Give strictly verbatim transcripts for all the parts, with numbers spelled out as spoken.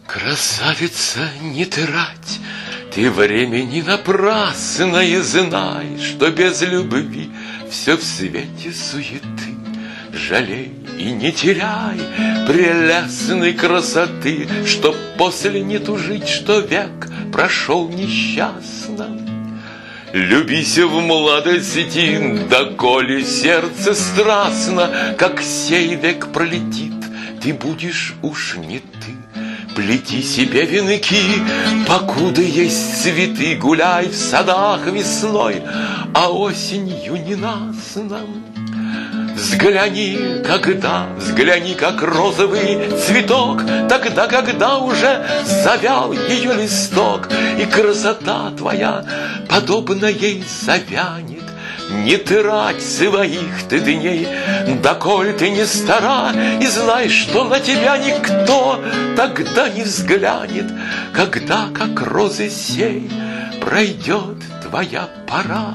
Красавица, не трать ты времени напрасно, и знай, что без любви все в свете суеты. Жалей и не теряй прелестной красоты, чтоб после не тужить, что век прошел несчастно. Любись в молодости, доколе сердце страстно, как сей век пролетит, ты будешь уж не ты. Плети себе венки, покуда есть цветы, гуляй в садах весной, а осенью ненастно. Взгляни, когда, взгляни, как розовый цветок, тогда, когда уже завял ее листок, и красота твоя, подобно ей, завянет. Не трать своих ты дней, доколе ты не стара, и знай, что на тебя никто тогда не взглянет, когда, как розы сей, пройдет твоя пора.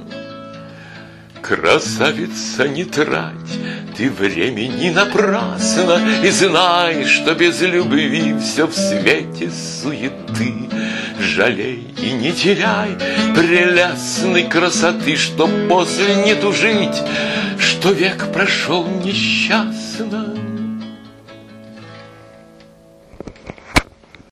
Красавица, не трать ты времени напрасно, и знай, что без любви все в свете суеты. Жалей и не теряй прелестной красоты, чтоб после не тужить, что век прошел несчастно.